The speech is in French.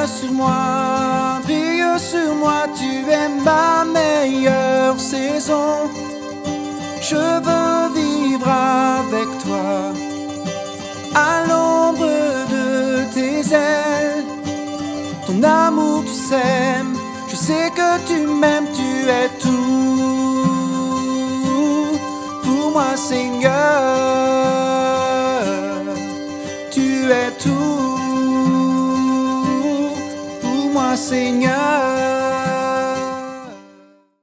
brille sur moi, tu es ma meilleure saison. Je veux vivre avec toi, à l'ombre de tes ailes. Ton amour, tu sèmes, je sais que tu m'aimes, tu es tout pour moi, Seigneur. Tu es tout pour moi, Seigneur.